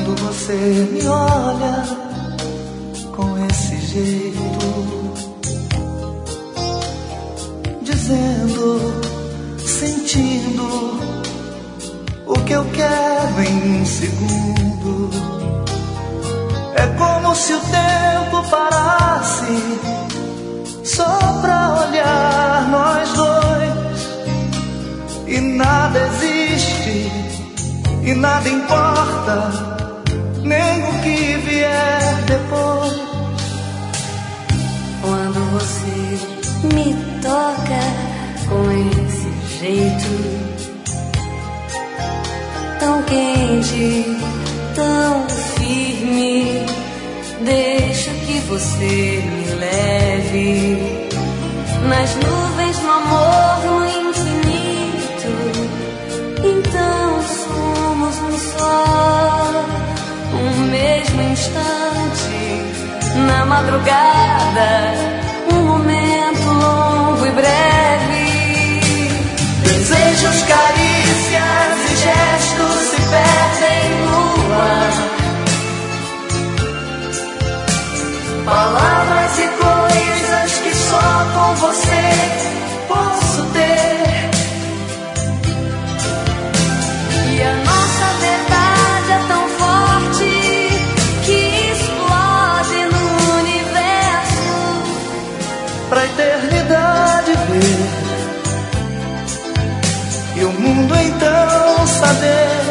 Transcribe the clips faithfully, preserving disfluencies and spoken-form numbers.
quando você me olha com esse jeito, dizendo, sentindo o que eu quero em um segundo. É como se o tempo parasse só pra olhar nós dois, e nada existe e nada importa, nem o que vier depois. Quando você me toca com esse jeito, tão quente, tão firme, deixa que você me leve nas nuvens do amor no infinito. Então somos um só, um mesmo instante, na madrugada, um momento longo e breve. Desejos, carícias e gestos se perdem no ar, palavras e coisas que só com você posso ter. E a nossa verdade é tão forte que explode no universo, Pra eternidade ver e o mundo então saber.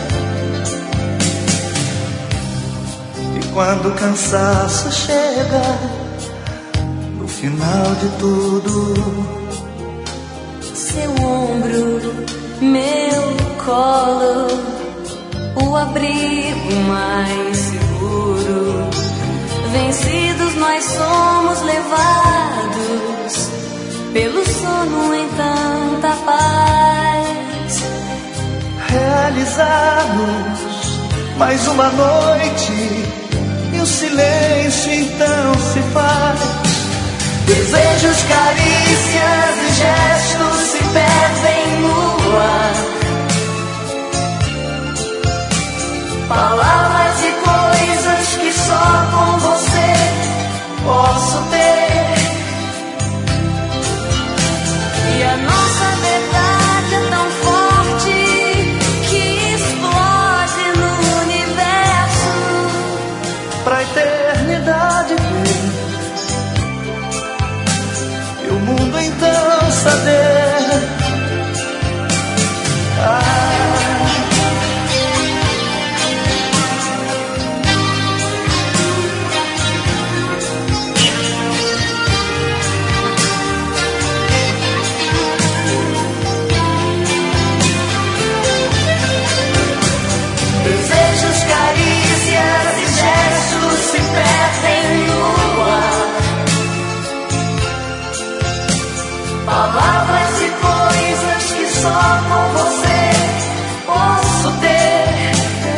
E quando o cansaço chega no final de tudo, seu ombro, meu colo, o abrigo mais seguro. Vencidos nós somos levados pelo sono em tanta paz. realizarmos mais uma noite, e o silêncio então se faz. Desejos, carícias e gestos se perdem no ar, palavras e coisas que só com você posso ter. E a nossa verdade é tão forte que explode no universo, Pra eternidade ver e o mundo então saber. Ah, se perdem no ar, palavras e coisas que só com você posso ter.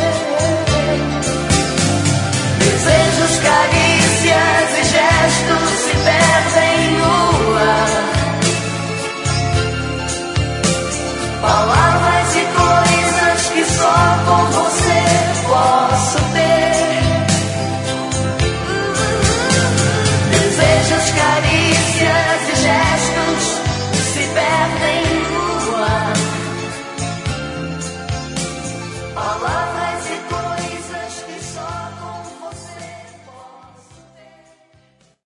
Desejos, carícias e gestos se perdem no ar, palavras e coisas que só com você posso ter. Desejos, carícias e gestos se perdem no ar, palavras